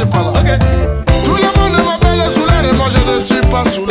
suis pas là. Ok. Tout le monde m'appelle soulard et moi je ne suis pas soulard.